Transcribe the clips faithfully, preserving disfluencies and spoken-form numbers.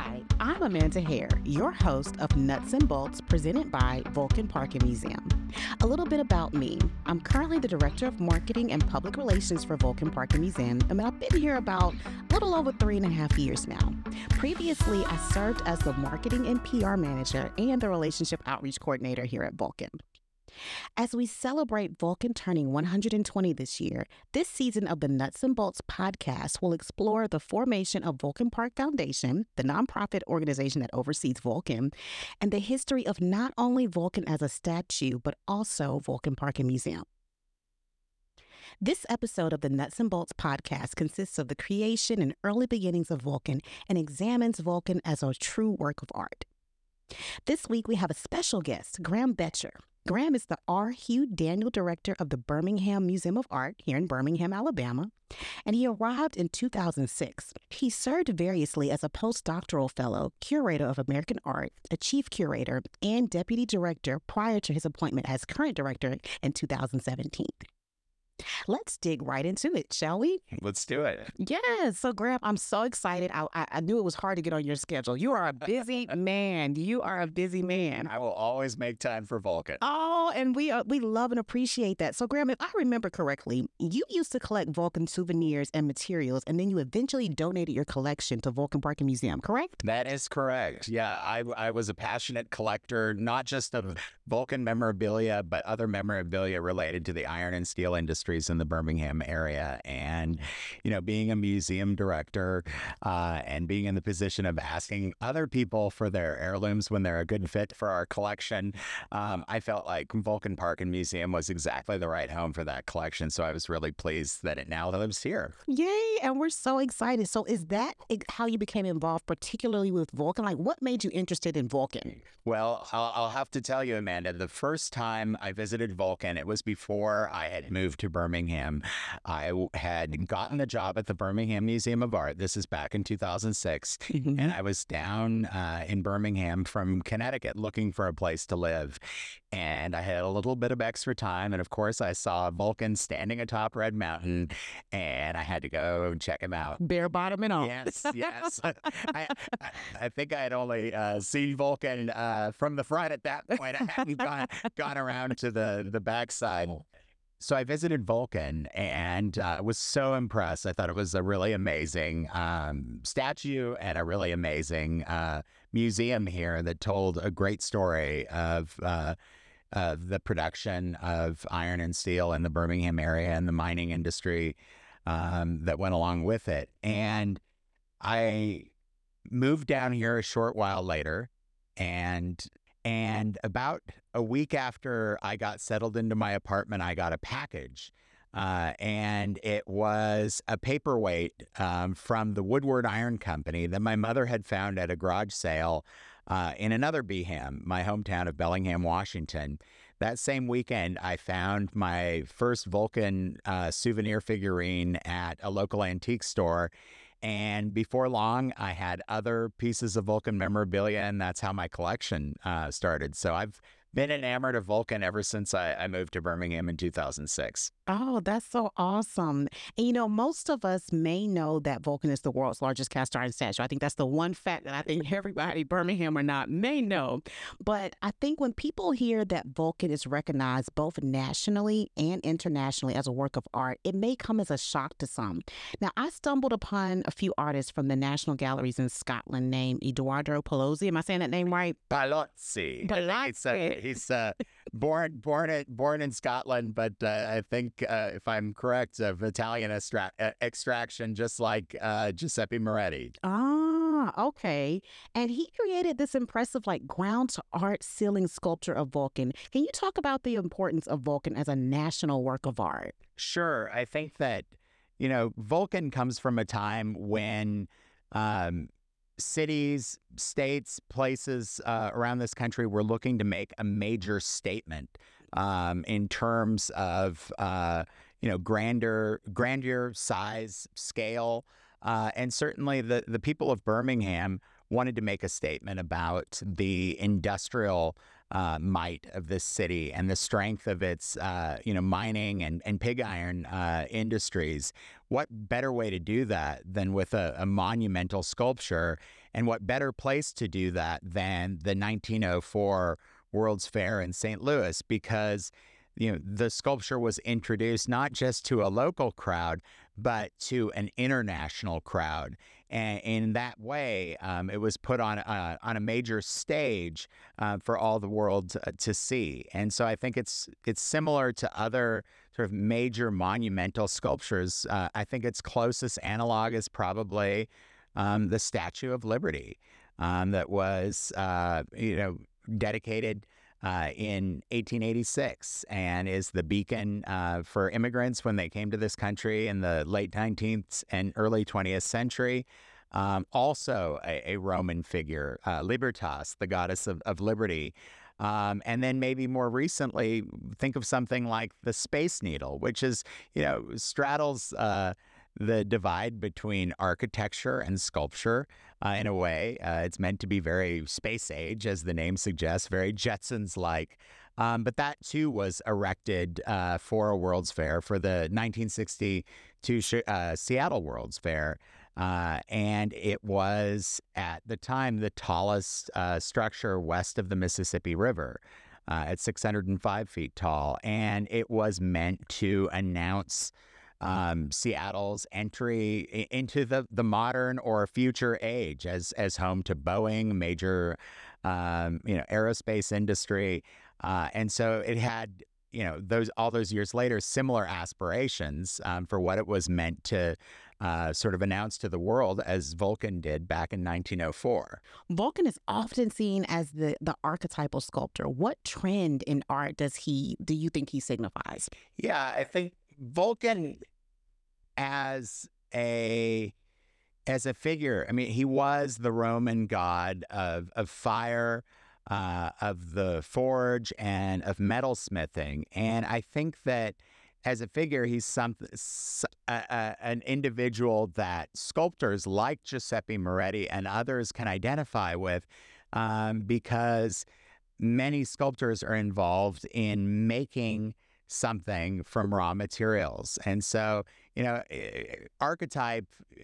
Hi, I'm Amanda Hare, your host of Nuts and Bolts presented by Vulcan Park and Museum. A little bit about me. I'm currently the Director of Marketing and Public Relations for Vulcan Park and Museum, and I've been here about a little over three and a half years now. Previously, I served as the Marketing and P R Manager and the Relationship Outreach Coordinator here at Vulcan. As we celebrate Vulcan turning one hundred twenty this year, this season of the Nuts and Bolts podcast will explore the formation of Vulcan Park Foundation, the nonprofit organization that oversees Vulcan, and the history of not only Vulcan as a statue, but also Vulcan Park and Museum. This episode of the Nuts and Bolts podcast consists of the creation and early beginnings of Vulcan and examines Vulcan as a true work of art. This week, we have a special guest, Graham Betcher. Graham is the R. Hugh Daniel Director of the Birmingham Museum of Art here in Birmingham, Alabama, and he arrived in two thousand six. He served variously as a postdoctoral fellow, curator of American art, a chief curator, and deputy director prior to his appointment as current director in two thousand seventeen. Let's dig right into it, shall we? Let's do it. Yeah. So, Graham, I'm so excited. I, I, I knew it was hard to get on your schedule. You are a busy man. You are a busy man. I will always make time for Vulcan. Oh, and we uh, we love and appreciate that. So, Graham, if I remember correctly, you used to collect Vulcan souvenirs and materials, and then you eventually donated your collection to Vulcan Park and Museum, correct? That is correct. Yeah, I, I was a passionate collector, not just of Vulcan memorabilia, but other memorabilia related to the iron and steel industries in the Birmingham area. And, you know, being a museum director uh, and being in the position of asking other people for their heirlooms when they're a good fit for our collection, um, I felt like Vulcan Park and Museum was exactly the right home for that collection. So I was really pleased that it now lives here. Yay, and we're so excited. So is that how you became involved, particularly with Vulcan? Like, what made you interested in Vulcan? Well, I'll, I'll have to tell you, Amanda, the first time I visited Vulcan, it was before I had moved to Birmingham. I had gotten a job at the Birmingham Museum of Art. This is back in two thousand six. Mm-hmm. And I was down uh, in Birmingham from Connecticut looking for a place to live. And I had a little bit of extra time. And of course, I saw Vulcan standing atop Red Mountain, and I had to go check him out. Bare bottom and all. Yes, yes. I, I, I think I had only uh, seen Vulcan uh, from the front at that point. I hadn't gone, gone around to the, the backside. So I visited Vulcan and uh, was so impressed. I thought it was a really amazing um, statue and a really amazing uh, museum here that told a great story of uh, uh, the production of iron and steel in the Birmingham area and the mining industry um, that went along with it. And I moved down here a short while later, and And about a week after I got settled into my apartment, I got a package. Uh, and it was a paperweight um, from the Woodward Iron Company that my mother had found at a garage sale uh, in another B H A M, my hometown of Bellingham, Washington. That same weekend, I found my first Vulcan uh, souvenir figurine at a local antique store. And before long, I had other pieces of Vulcan memorabilia, and that's how my collection uh, started. So I've been enamored of Vulcan ever since I, I moved to Birmingham in two thousand six. Oh, that's so awesome. And you know, most of us may know that Vulcan is the world's largest cast iron statue. I think that's the one fact that I think everybody, Birmingham or not, may know. But I think when people hear that Vulcan is recognized both nationally and internationally as a work of art, it may come as a shock to some. Now, I stumbled upon a few artists from the National Galleries in Scotland named Edoardo Palozzi. Am I saying that name right? Palozzi. Palozzi. He's uh, born born at, born in Scotland, but uh, I think, uh, if I'm correct, of Italian extra- uh, extraction, just like uh, Giuseppe Moretti. Ah, okay. And he created this impressive, like, ground to art ceiling sculpture of Vulcan. Can you talk about the importance of Vulcan as a national work of art? Sure. I think that, you know, Vulcan comes from a time when um, cities, states, places uh, around this country were looking to make a major statement um, in terms of, uh, you know, grandeur, grandeur, size, scale. Uh, and certainly the, the people of Birmingham wanted to make a statement about the industrial uh, might of this city and the strength of its, uh, you know, mining and, and pig iron uh, industries. What better way to do that than with a, a monumental sculpture? And what better place to do that than the nineteen oh four World's Fair in Saint Louis? Because, you know, the sculpture was introduced not just to a local crowd, but to an international crowd. And in that way, um, it was put on a, on a major stage uh, for all the world to, to see. And so I think it's it's similar to other sort of major monumental sculptures. Uh, I think its closest analog is probably um, the Statue of Liberty, um, that was uh, you know dedicated Uh, in eighteen eighty-six, and is the beacon uh, for immigrants when they came to this country in the late nineteenth and early twentieth century. Um, also a, a Roman figure, uh, Libertas, the goddess of, of liberty. Um, and then maybe more recently, think of something like the Space Needle, which is, you know, straddles uh, the divide between architecture and sculpture. Uh, in a way, uh, it's meant to be very space age, as the name suggests, very Jetsons-like. Um, but that too was erected uh, for a World's Fair, for the nineteen sixty-two uh, Seattle World's Fair. Uh, and it was, at the time, the tallest uh, structure west of the Mississippi River, uh, at six hundred five feet tall. And it was meant to announce Um, Seattle's entry into the, the modern or future age as as home to Boeing, major um, you know aerospace industry, uh, and so it had you know those all those years later similar aspirations um, for what it was meant to uh, sort of announce to the world, as Vulcan did back in nineteen oh four. Vulcan is often seen as the the archetypal sculptor. What trend in art does he do you think he signifies? Yeah, I think Vulcan as a as a figure. I mean, he was the Roman god of of fire, uh, of the forge, and of metalsmithing. And I think that as a figure, he's some s- a, a, an individual that sculptors like Giuseppe Moretti and others can identify with, um, because many sculptors are involved in making something from raw materials. And so, you know, eh, archetype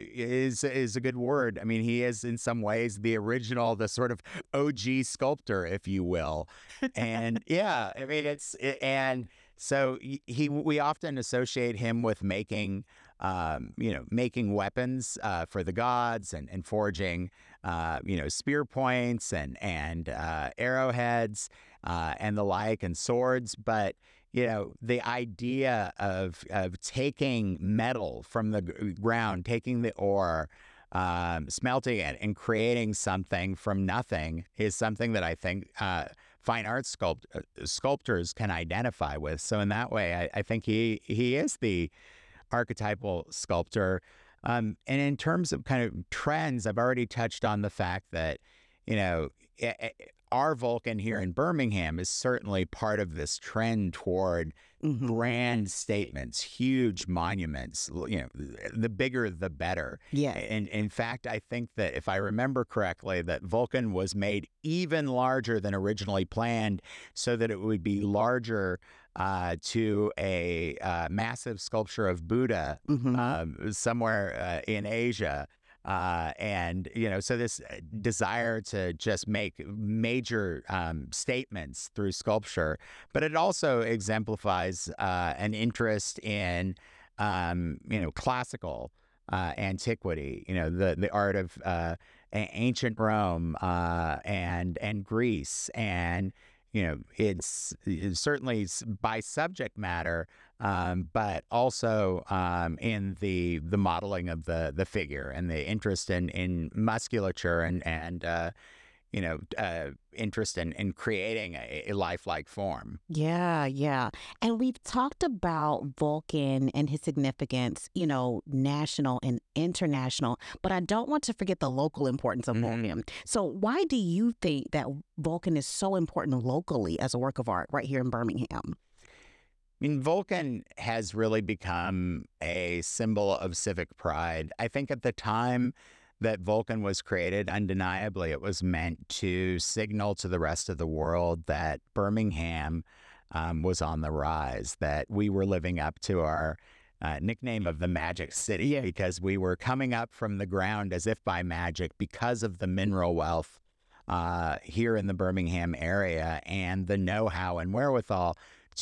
is is a good word. I mean, he is in some ways the original, the sort of O G sculptor, if you will. And yeah, I mean, it's it, and so he, he we often associate him with making um, you know, making weapons uh, for the gods, and, and forging uh, you know, spear points and and uh, arrowheads uh, and the like, and swords. But you know, the idea of of taking metal from the g- ground, taking the ore, um, smelting it, and creating something from nothing is something that I think uh, fine art sculpt uh, sculptors can identify with. So in that way, I, I think he he is the archetypal sculptor. Um, and in terms of kind of trends, I've already touched on the fact that, you know, eh, eh, our Vulcan here in Birmingham is certainly part of this trend toward Hmm. grand statements, huge monuments. l- You know, the bigger the better. Yes. And in fact, I think that if I remember correctly, that Vulcan was made even larger than originally planned, so that it would be larger uh, to a uh, massive sculpture of Buddha Hmm. um, somewhere uh, in Asia. Uh, and, you know, so this uh, desire to just make major um, statements through sculpture, but it also exemplifies uh, an interest in, um, you know, classical uh, antiquity, you know, the, the art of uh, a- ancient Rome uh, and, and Greece. And, you know, it's, it's certainly s- by subject matter, um, but also um, in the the modeling of the the figure, and the interest in in musculature, and and uh, you know uh, interest in in creating a, a lifelike form. Yeah, yeah. And we've talked about Vulcan and his significance, you know, national and international, but I don't want to forget the local importance of Mhm. Vulcan. So, why do you think that Vulcan is so important locally as a work of art right here in Birmingham? I mean, Vulcan has really become a symbol of civic pride. I think at the time that Vulcan was created, undeniably, it was meant to signal to the rest of the world that Birmingham um, was on the rise, that we were living up to our uh, nickname of the Magic City, Yeah. because we were coming up from the ground as if by magic because of the mineral wealth uh, here in the Birmingham area and the know-how and wherewithal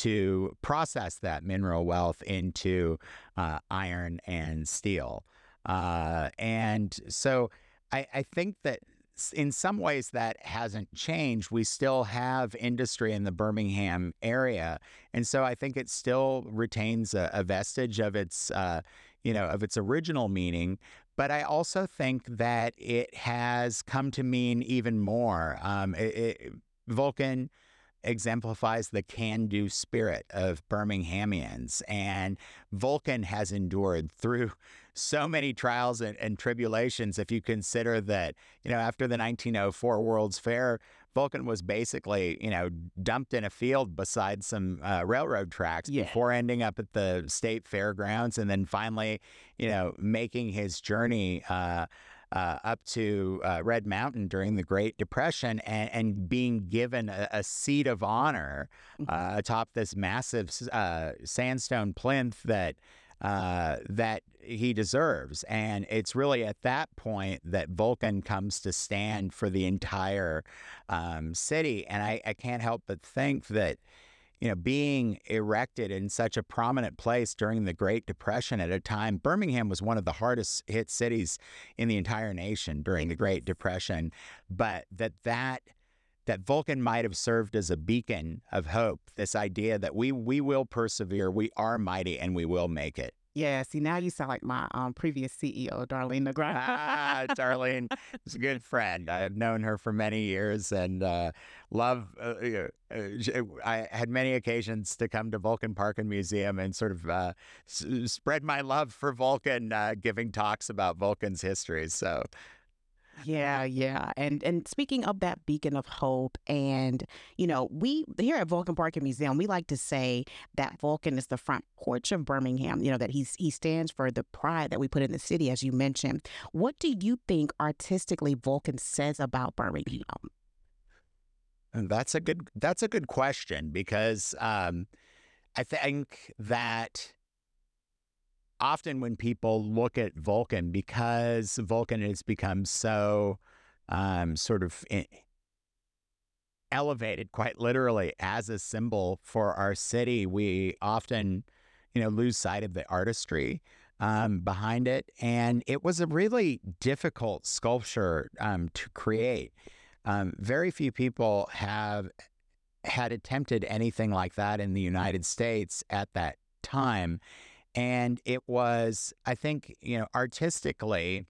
to process that mineral wealth into uh, iron and steel. Uh, and so I, I think that in some ways that hasn't changed. We still have industry in the Birmingham area. And so I think it still retains a, a vestige of its, uh, you know, of its original meaning. But I also think that it has come to mean even more. Um, it, it, Vulcan exemplifies the can-do spirit of Birminghamians. And Vulcan has endured through so many trials and, and tribulations. If you consider that, you know, after the nineteen oh four World's Fair, Vulcan was basically, you know, dumped in a field beside some uh, railroad tracks Yeah. before ending up at the state fairgrounds and then finally, you know, making his journey uh, Uh, up to uh, Red Mountain during the Great Depression and, and being given a, a seat of honor uh, atop this massive uh, sandstone plinth that uh, that he deserves. And it's really at that point that Vulcan comes to stand for the entire um, city. And I, I can't help but think that, you know, being erected in such a prominent place during the Great Depression at a time, Birmingham was one of the hardest hit cities in the entire nation during the Great Depression, but that that that Vulcan might have served as a beacon of hope, this idea that we we will persevere, we are mighty, and we will make it. Yeah, see, now you sound like my um, previous C E O, Darlene Negrete. Ah, Darlene is a good friend. I've known her for many years and uh, love. Uh, you know, uh, I had many occasions to come to Vulcan Park and Museum and sort of uh, s- spread my love for Vulcan, uh, giving talks about Vulcan's history. So, Yeah, yeah. And and speaking of that beacon of hope, and you know, we here at Vulcan Park and Museum, we like to say that Vulcan is the front porch of Birmingham, you know, that he's he stands for the pride that we put in the city, as you mentioned. What do you think artistically Vulcan says about Birmingham? and that's a good that's a good question because um, I think that often when people look at Vulcan, because Vulcan has become so um, sort of i- elevated, quite literally, as a symbol for our city, we often, you know, lose sight of the artistry um, behind it. And it was a really difficult sculpture um, to create. Um, very few people have had attempted anything like that in the United States at that time. And it was, I think, you know, artistically,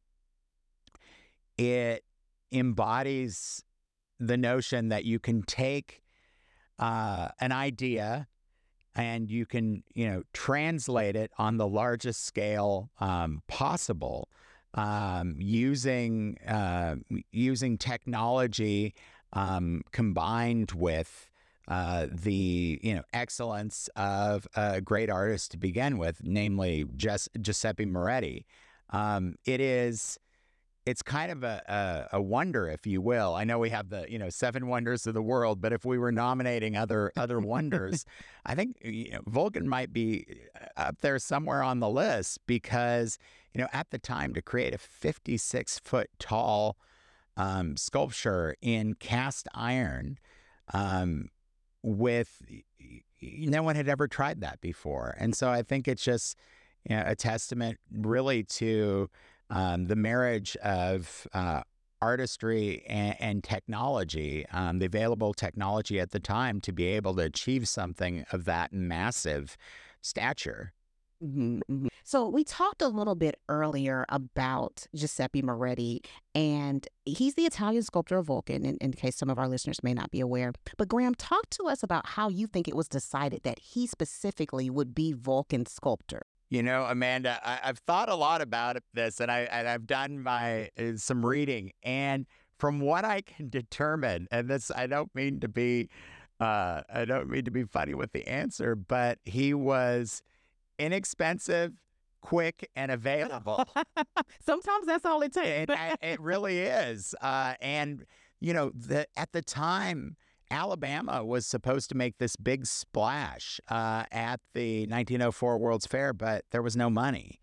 it embodies the notion that you can take uh, an idea and you can, you know, translate it on the largest scale um, possible um, using uh, using technology um, combined with uh, the you know excellence of a great artist to begin with, namely Gius- Giuseppe Moretti. Um, it is it's kind of a, a a wonder, if you will. I know we have the you know seven wonders of the world, but if we were nominating other other wonders, I think you know, Vulcan might be up there somewhere on the list because you know at the time to create a fifty-six foot tall um, sculpture in cast iron. Um, with no one had ever tried that before. And so I think it's just you know, a testament really to um, the marriage of uh, artistry and, and technology, um, the available technology at the time to be able to achieve something of that massive stature. Mhm, mhm. So we talked a little bit earlier about Giuseppe Moretti, and he's the Italian sculptor of Vulcan, in, in case some of our listeners may not be aware. But Graham, talk to us about how you think it was decided that he specifically would be Vulcan's sculptor. You know, Amanda, I, I've thought a lot about this, and I and I've done my uh, some reading, and from what I can determine, and this I don't mean to be, uh, I don't mean to be funny with the answer, but he was inexpensive, quick, and available. Sometimes that's all it It, takes. it really is. Uh, and, you know, the, at the time, Alabama was supposed to make this big splash uh, at the nineteen oh four World's Fair, but there was no money.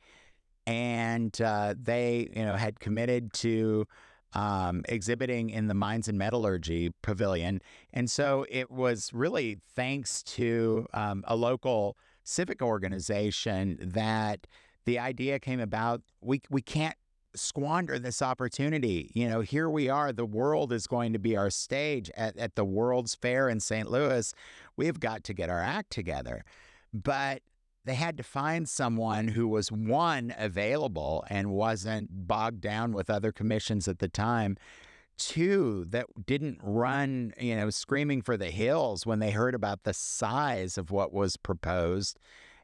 And uh, they, you know, had committed to um, exhibiting in the Mines and Metallurgy Pavilion. And so it was really thanks to um, a local civic organization that the idea came about. We we can't squander this opportunity. You know, here we are. The world is going to be our stage at, at the World's Fair in Saint Louis. We've got to get our act together. But they had to find someone who was, one, available and wasn't bogged down with other commissions at the time. Two, that didn't run, you know, screaming for the hills when they heard about the size of what was proposed.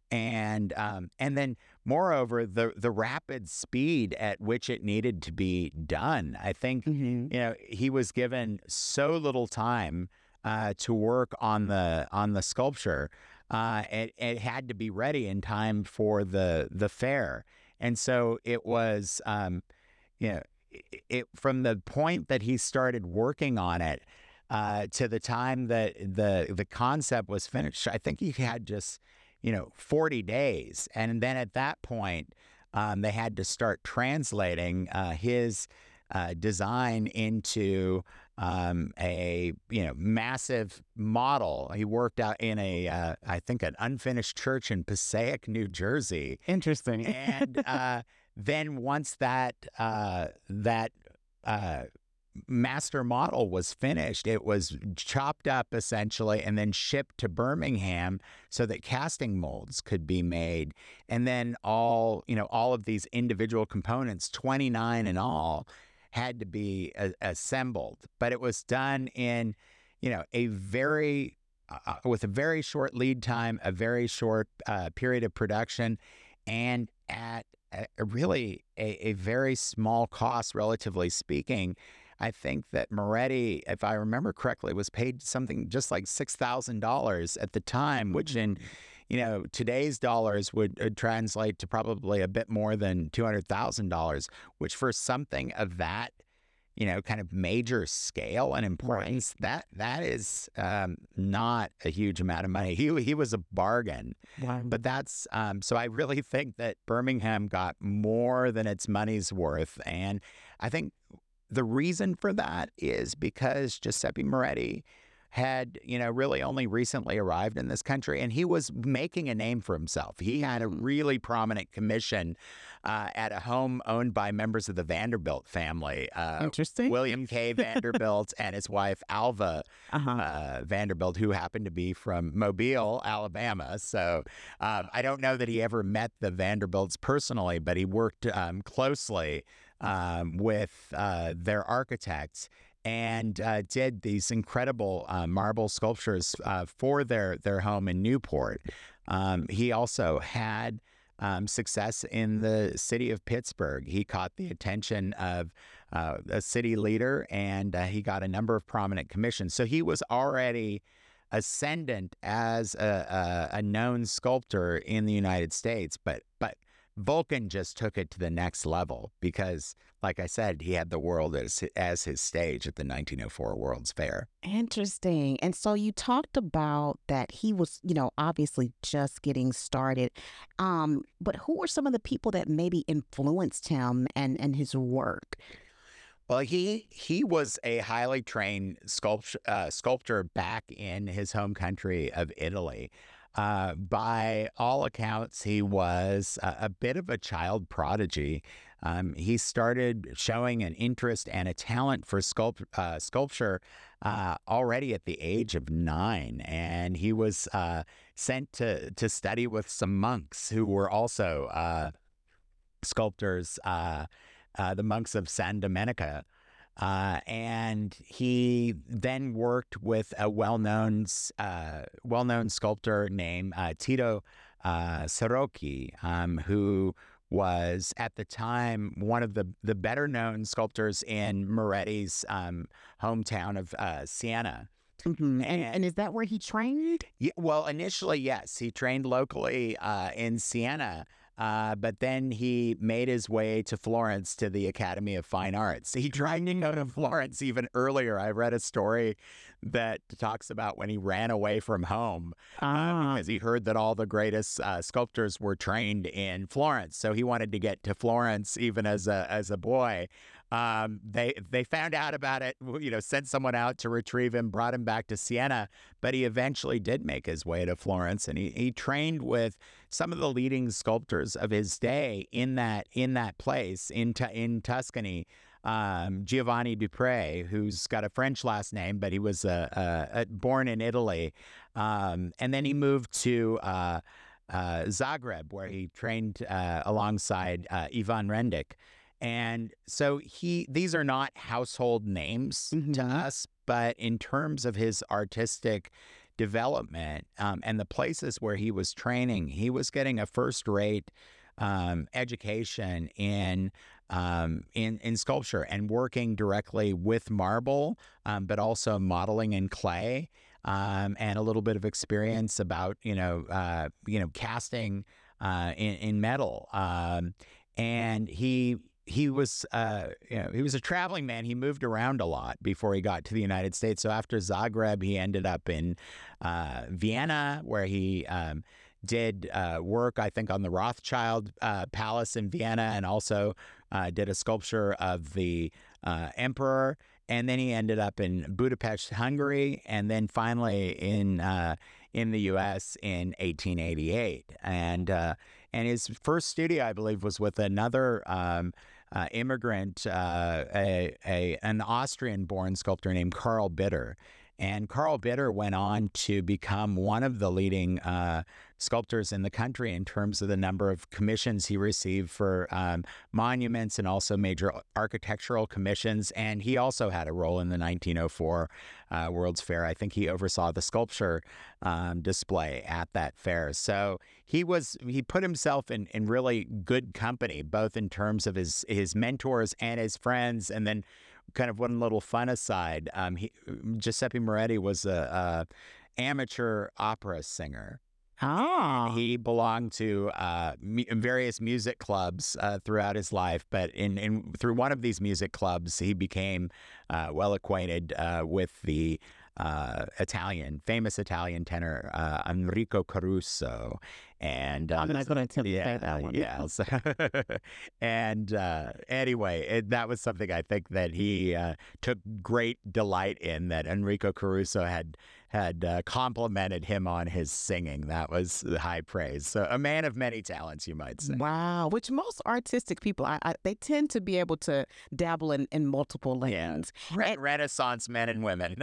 And um, and then, moreover, the the rapid speed at which it needed to be done. I think, Mm-hmm. you know, he was given so little time uh, to work on the on the sculpture. Uh, it, it had to be ready in time for the the fair, and so it was, um, you know, it, it from the point that he started working on it uh, to the time that the the concept was finished. I think he had just, you know, forty days, and then at that point, um, they had to start translating uh, his uh, design into um, a, you know, massive model. He worked out in a, uh, I think, an unfinished church in Passaic, New Jersey. Interesting. And uh, then once that uh, that uh, master model was finished, it was chopped up essentially and then shipped to Birmingham so that casting molds could be made. And then all, you know, all of these individual components, twenty-nine in all, had to be a- assembled. But it was done in, you know, a very, uh, with a very short lead time, a very short uh, period of production, and at a, a really a, a very small cost, relatively speaking. I think that Moretti, if I remember correctly, was paid something just like six thousand dollars at the time, which in, you know, today's dollars would, would translate to probably a bit more than two hundred thousand dollars, which for something of that, you know, kind of major scale and importance, that that is um, not a huge amount of money. He he was a bargain. Wow. But that's, um, so I really think that Birmingham got more than its money's worth. And I think the reason for that is because Giuseppe Moretti had, you know, really only recently arrived in this country, and he was making a name for himself. He had a really prominent commission uh, at a home owned by members of the Vanderbilt family. Uh, Interesting. William K. Vanderbilt and his wife, Alva Uh-huh. uh, Vanderbilt, who happened to be from Mobile, Alabama. So um, I don't know that he ever met the Vanderbilts personally, but he worked um, closely um, with uh, their architects and uh, did these incredible uh, marble sculptures uh, for their, their home in Newport. Um, he also had um, success in the city of Pittsburgh. He caught the attention of uh, a city leader, and uh, he got a number of prominent commissions. So he was already ascendant as a, a, a known sculptor in the United States, but but Vulcan just took it to the next level because, like I said, he had the world as as his stage at the nineteen oh four World's Fair. Interesting. And so you talked about that he was, you know, obviously just getting started. Um, but who were some of the people that maybe influenced him and, and his work? Well, he he was a highly trained sculpt, uh, sculptor back in his home country of Italy. Uh, by all accounts, he was a, a bit of a child prodigy. Um, he started showing an interest and a talent for sculpt, uh, sculpture uh, already at the age of nine, and he was uh, sent to to study with some monks who were also uh, sculptors. Uh, Uh, the monks of San Domenico. Uh, and he then worked with a well-known uh, well-known sculptor named uh, Tito uh, Sirocchi, um, who was at the time one of the, the better-known sculptors in Moretti's um, hometown of uh, Siena. Mm-hmm. And, and is that where he trained? Yeah, well, initially, yes. He trained locally uh, in Siena. Uh, but then he made his way to Florence to the Academy of Fine Arts. He tried to go to Florence even earlier. I read a story that talks about when he ran away from home uh, Ah. because he heard that all the greatest uh, sculptors were trained in Florence. So he wanted to get to Florence even as a as a boy. Um, they they found out about it, you know, sent someone out to retrieve him, brought him back to Siena, but he eventually did make his way to Florence, and he, he trained with some of the leading sculptors of his day in that in that place in in Tuscany. Um, Giovanni Dupre, who's got a French last name, but he was uh, uh, born in Italy, um, and then he moved to uh, uh, Zagreb, where he trained uh, alongside uh, Ivan Rendick. And so he, these are not household names to Mhm. us, but in terms of his artistic development um, and the places where he was training, he was getting a first-rate um, education in um, in in sculpture and working directly with marble, um, but also modeling in clay, um, and a little bit of experience about you know uh, you know casting uh, in in metal. Um, and he he was uh, you know he was a traveling man. He moved around a lot before he got to the United States. So after Zagreb, he ended up in uh, Vienna, where he um, did uh, work, I think, on the Rothschild uh, Palace in Vienna, and also uh, did a sculpture of the uh, emperor. And then he ended up in Budapest, Hungary, and then finally in uh, in the U S in eighteen eighty-eight. And uh, and his first studio, I believe, was with another um, uh, immigrant, uh, a, a an Austrian-born sculptor named Karl Bitter. And Karl Bitter went on to become one of the leading uh, sculptors in the country in terms of the number of commissions he received for um, monuments and also major architectural commissions. And he also had a role in the nineteen oh four uh, World's Fair. I think he oversaw the sculpture um, display at that fair. So he was he put himself in, in really good company, both in terms of his his mentors and his friends. And then kind of one little fun aside, um, he, Giuseppe Moretti was a, a amateur opera singer. Ah. He belonged to uh, mu- various music clubs uh, throughout his life, but in, in through one of these music clubs, he became uh, well acquainted uh, with the uh, Italian, famous Italian tenor uh, Enrico Caruso, and uh, I'm not going to attempt to yeah, say that one. yeah. So, and uh, anyway, it, that was something I think that he uh, took great delight in. That Enrico Caruso had had uh, complimented him on his singing. That was high praise. So a man of many talents, you might say. Wow, which most artistic people, I, I, they tend to be able to dabble in, in multiple lanes. Re- And- Renaissance men and women.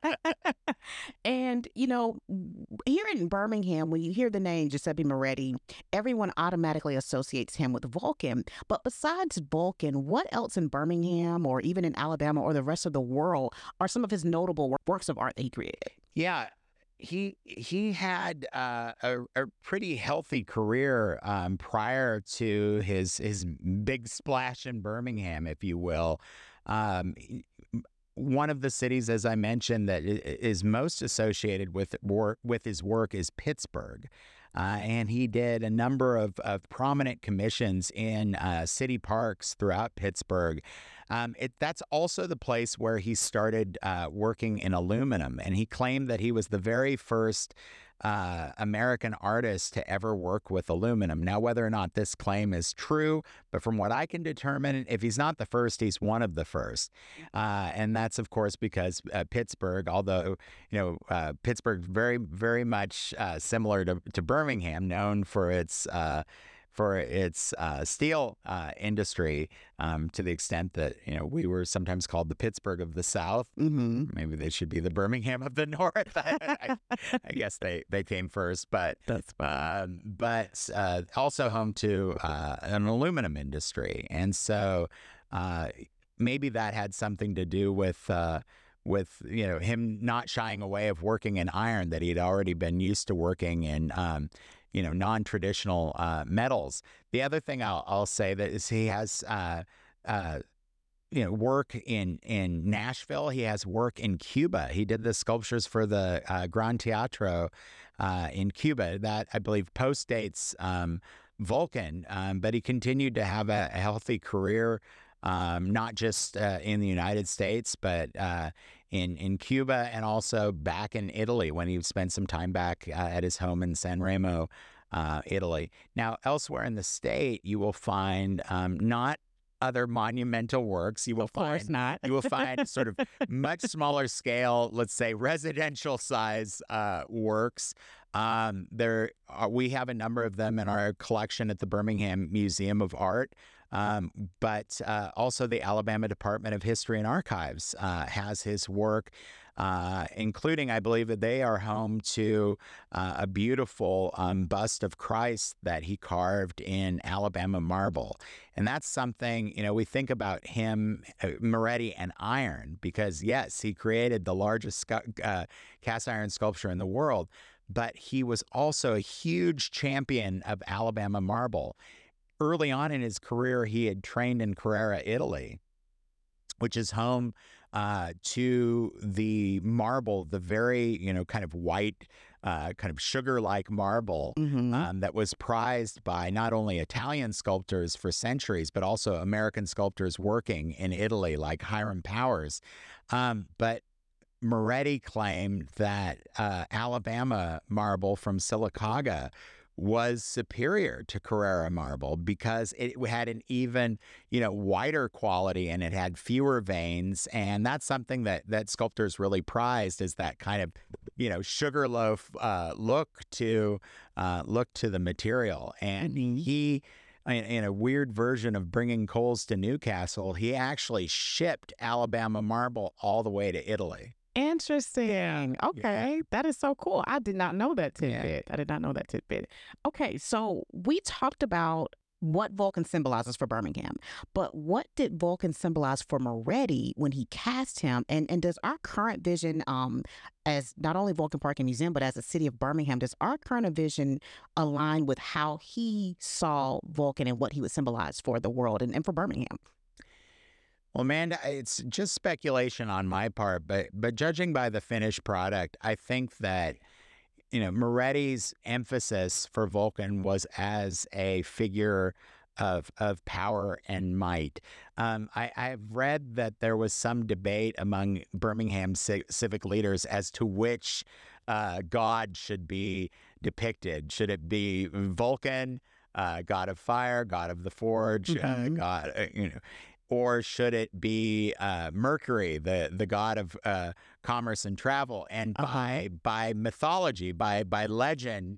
And, you know, here in Birmingham, when you hear the name Giuseppe Moretti, everyone automatically associates him with Vulcan. But besides Vulcan, what else in Birmingham or even in Alabama or the rest of the world are some of his notable wor- works of art that he created? Yeah, he he had uh, a, a pretty healthy career um, prior to his his big splash in Birmingham, if you will. Um, he- one of the cities, as I mentioned, that i- is most associated with work with his work is Pittsburgh. Uh, and he did a number of, of prominent commissions in uh, city parks throughout Pittsburgh. Um, it, that's also the place where he started uh, working in aluminum. And he claimed that he was the very first uh, American artist to ever work with aluminum. Now, whether or not this claim is true, but from what I can determine, if he's not the first, he's one of the first. Uh, and that's, of course, because uh, Pittsburgh, although, you know, uh, Pittsburgh very, very much uh, similar to, to Birmingham, known for its uh, for its uh, steel uh, industry, um, to the extent that, you know, we were sometimes called the Pittsburgh of the South. Mm-hmm. Maybe they should be the Birmingham of the North. I, I guess they, they came first, but That's um, but uh, also home to uh, an aluminum industry, and so uh, maybe that had something to do with uh, with you know him not shying away of working in iron, that he'd already been used to working in um, you know non-traditional uh, metals. The other thing I'll, I'll say that is he has. Uh, uh, you know, work in, in Nashville. He has work in Cuba. He did the sculptures for the uh, Gran Teatro uh, in Cuba. That, I believe, postdates um, Vulcan, um, but he continued to have a, a healthy career, um, not just uh, in the United States, but uh, in in Cuba and also back in Italy when he spent some time back uh, at his home in San Remo, uh, Italy. Now, elsewhere in the state, you will find um, not other monumental works. You will Of course find not. you will find sort of much smaller scale, let's say residential size uh, works. Um, there are, we have a number of them in our collection at the Birmingham Museum of Art. Um, but uh, also the Alabama Department of History and Archives uh, has his work, uh, including, I believe, that they are home to uh, a beautiful um, bust of Christ that he carved in Alabama marble. And that's something, you know, we think about him, uh, Moretti and iron, because yes, he created the largest scu- uh, cast iron sculpture in the world, but he was also a huge champion of Alabama marble. Early on in his career, he had trained in Carrara, Italy, which is home uh, to the marble, the very, you know, kind of white, uh, kind of sugar-like marble Mm-hmm. um, that was prized by not only Italian sculptors for centuries, but also American sculptors working in Italy, like Hiram Powers. Um, but Moretti claimed that uh, Alabama marble from Sylacauga was superior to Carrara marble because it had an even, you know, whiter quality and it had fewer veins. And that's something that that sculptors really prized, is that kind of, you know, sugarloaf uh, look to uh, look to the material. And Mm-hmm. he, in, in a weird version of bringing coals to Newcastle, he actually shipped Alabama marble all the way to Italy. Interesting. Okay. That is so cool. I did not know that Yeah. tidbit. I did not know that tidbit. Okay. So we talked about what Vulcan symbolizes for Birmingham, but what did Vulcan symbolize for Moretti when he cast him? And and does our current vision, um, as not only Vulcan Park and Museum, but as a city of Birmingham, does our current vision align with how he saw Vulcan and what he would symbolize for the world and, and for Birmingham? Well, Amanda, it's just speculation on my part, but but judging by the finished product, I think that, you know, Moretti's emphasis for Vulcan was as a figure of of power and might. Um, I, I've read that there was some debate among Birmingham ci- civic leaders as to which uh, god should be depicted. Should it be Vulcan, uh, god of fire, god of the forge, uh, Mhm. god, uh, you know, or should it be uh, Mercury, the the god of uh, commerce and travel? And Uh-huh. by by mythology, by by legend,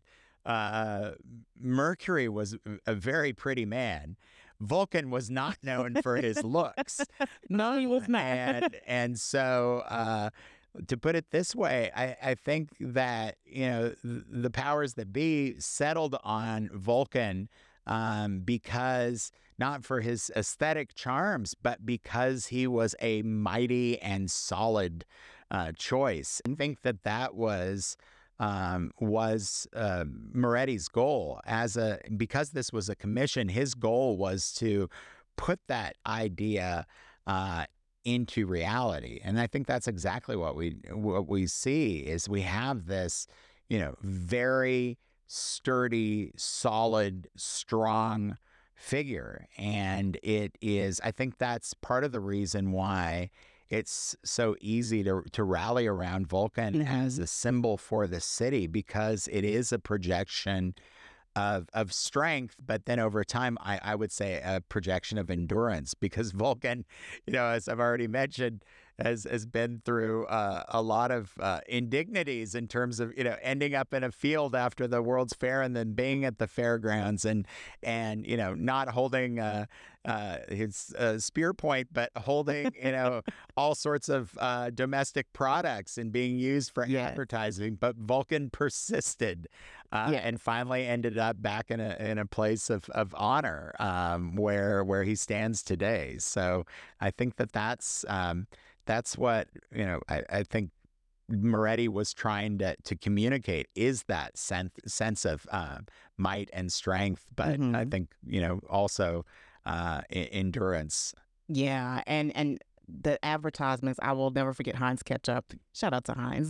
uh, Mercury was a very pretty man. Vulcan was not known for his looks, No, he was not. and and so uh, to put it this way, I, I think that, you know, th- the powers that be settled on Vulcan um, because not for his aesthetic charms, but because he was a mighty and solid uh, choice. I think that that was um, was uh, Moretti's goal as a because this was a commission. His goal was to put that idea uh, into reality, and I think that's exactly what we what we see is we have this, you know, very sturdy, solid, strong figure. And it is, I think that's part of the reason why it's so easy to to rally around Vulcan Mhm. as a symbol for the city, because it is a projection of of strength, but then over time, I, I would say a projection of endurance, because Vulcan, you know, as I've already mentioned, has has been through uh, a lot of uh, indignities in terms of, you know, ending up in a field after the World's Fair and then being at the fairgrounds and and you know, not holding uh, uh, his uh, spear point, but holding, you know, all sorts of uh, domestic products and being used for Yes. advertising. But Vulcan persisted uh, Yes. and finally ended up back in a in a place of of honor, um, where where he stands today. So I think that that's um, that's what, you know, I, I think Moretti was trying to to communicate, is that sense sense of uh, might and strength, but I Mhm. think, you know, also uh, e- endurance. Yeah, and and the advertisements, I will never forget Heinz ketchup. Shout out to Heinz.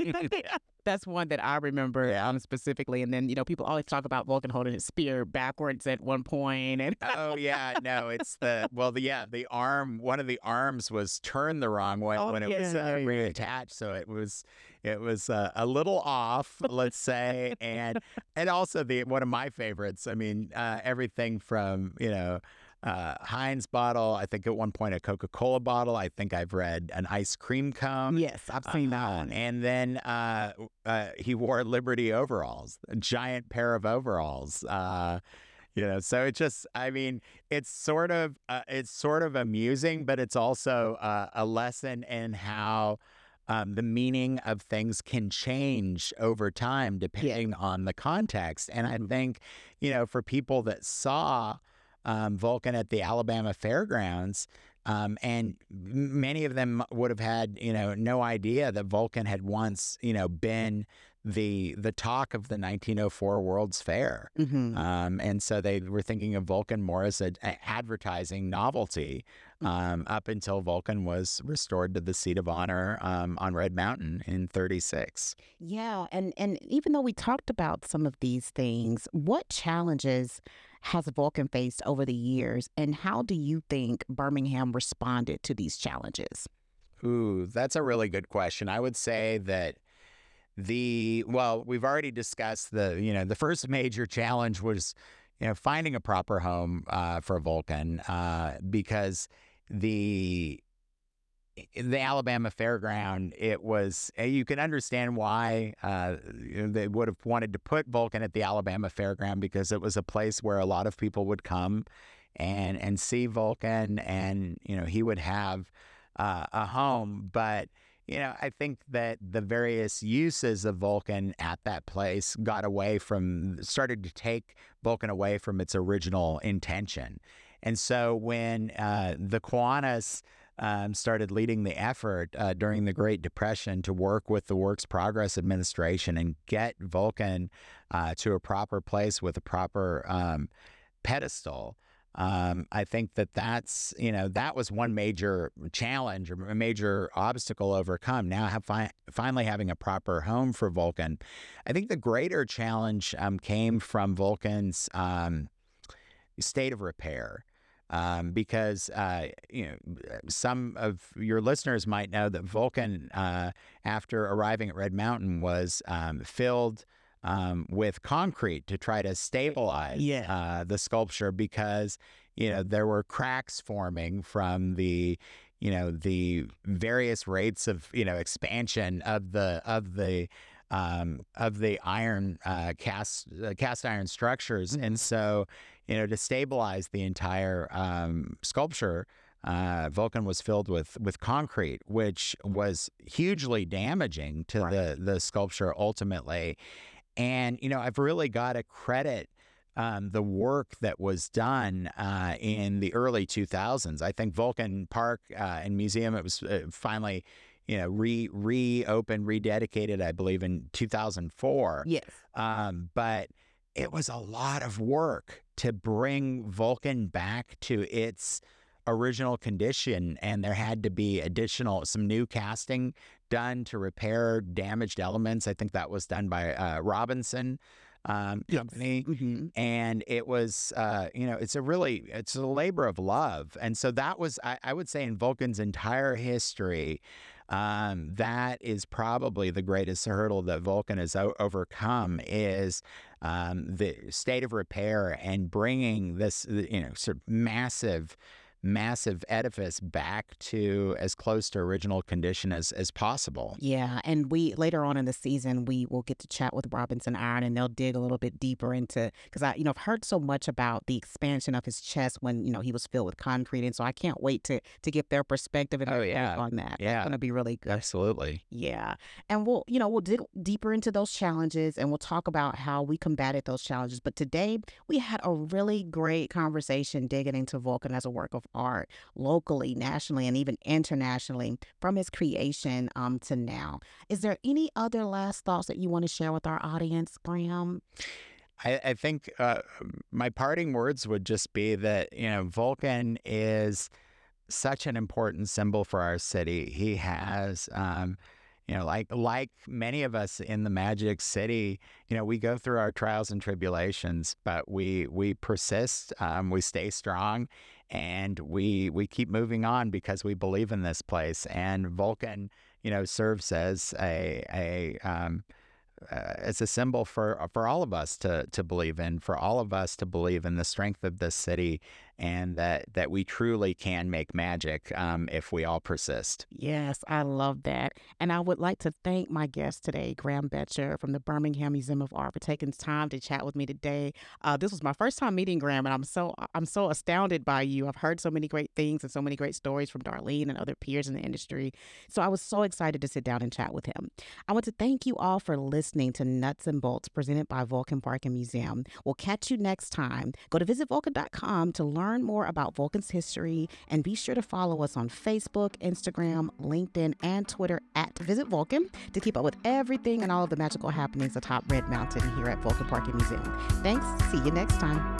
That's one that I remember um, specifically. And then, you know, people always talk about Vulcan holding his spear backwards at one point. And Oh yeah, no, it's the well, the yeah, the arm. One of the arms was turned the wrong way oh, when it was yeah. uh, reattached, so it was it was uh, a little off, let's say, and and also the one of my favorites. I mean, uh, everything from you know. Uh, Heinz bottle. I think at one point a Coca-Cola bottle. I think I've read an ice cream cone. Yes, I've seen that Uh, one. and then uh, uh, he wore Liberty overalls, a giant pair of overalls. Uh, you know, so it just, I mean, it's sort of, uh, it's sort of amusing, but it's also uh, a lesson in how um, the meaning of things can change over time depending on the context. And I think, you know, for people that saw um, Vulcan at the Alabama Fairgrounds, um, and m- many of them would have had, you know, no idea that Vulcan had once, you know, been the the talk of the nineteen oh four World's Fair. Mm-hmm. Um, and so they were thinking of Vulcan more as an advertising novelty um, up until Vulcan was restored to the seat of honor um, on Red Mountain in thirty-six. Yeah, and and even though we talked about some of these things, what challenges has Vulcan faced over the years, and how do you think Birmingham responded to these challenges? Ooh, that's a really good question. I would say that the, well, we've already discussed the, you know, the first major challenge was, you know, finding a proper home uh, for Vulcan uh, because the the Alabama Fairground, it was, uh, you can understand why uh, you know, they would have wanted to put Vulcan at the Alabama Fairground because it was a place where a lot of people would come and and see Vulcan, and you know he would have uh, a home. But you know, I think that the various uses of Vulcan at that place got away from, started to take Vulcan away from its original intention. And so when uh, the Kiwanis um, started leading the effort uh, during the Great Depression to work with the Works Progress Administration and get Vulcan uh, to a proper place with a proper um, pedestal. Um, I think that that's, you know, that was one major challenge or a major obstacle overcome. Now, have fi- finally having a proper home for Vulcan. I think the greater challenge um, came from Vulcan's um, state of repair. Um, because uh, you know, some of your listeners might know that Vulcan, uh, after arriving at Red Mountain, was um, filled um, with concrete to try to stabilize Yeah. uh, the sculpture because you know there were cracks forming from the you know the various rates of you know expansion of the of the um, of the iron uh, cast uh, cast iron structures, and so you know to stabilize the entire um, sculpture, uh, Vulcan was filled with with concrete, which was hugely damaging to Right. the the sculpture ultimately. And you know I've really got to credit um, the work that was done uh, in the early two thousands. I think Vulcan Park uh, and Museum, it was uh, finally you know, re reopened, rededicated, I believe, in two thousand four. Yes. Um, but it was a lot of work to bring Vulcan back to its original condition, and there had to be additional, some new casting done to repair damaged elements. I think that was done by uh, Robinson um, Yes. Company. Mm-hmm. And it was, uh, you know, it's a really, it's a labor of love. And so that was, I, I would say, in Vulcan's entire history, um, that is probably the greatest hurdle that Vulcan has o- overcome is um, the state of repair and bringing this, you know, sort of massive, massive edifice back to as close to original condition as, as possible. Yeah, and we later on in the season we will get to chat with Robinson Iron, and they'll dig a little bit deeper into because I, you know, I've heard so much about the expansion of his chest when you know he was filled with concrete, and so I can't wait to to get their perspective and Oh, their take yeah. on that. Yeah. It's gonna be really good. Absolutely. Yeah. And we'll, you know, we'll dig deeper into those challenges and we'll talk about how we combated those challenges. But today we had a really great conversation digging into Vulcan as a work of art locally, nationally, and even internationally from its creation um, to now. Is there any other last thoughts that you want to share with our audience, Graham? I, I think uh, my parting words would just be that, you know, Vulcan is such an important symbol for our city. He has, um, you know, like like many of us in the Magic City, you know, we go through our trials and tribulations, but we we persist, um, we stay strong, and we we keep moving on because we believe in this place. And Vulcan, you know, serves as a a um, uh, as a symbol for for all of us to to believe in, for all of us to believe in the strength of this city, and that that we truly can make magic um, if we all persist. Yes, I love that. And I would like to thank my guest today, Graham Betcher from the Birmingham Museum of Art, for taking time to chat with me today. Uh, this was my first time meeting Graham, and I'm so I'm so astounded by you. I've heard so many great things and so many great stories from Darlene and other peers in the industry. So I was so excited to sit down and chat with him. I want to thank you all for listening to Nuts and Bolts presented by Vulcan Park and Museum. We'll catch you next time. Go to visit vulcan dot com to learn more about Vulcan's history, and be sure to follow us on Facebook, Instagram, LinkedIn, and Twitter at Visit Vulcan to keep up with everything and all of the magical happenings atop Red Mountain here at Vulcan Park and Museum. Thanks. See you next time.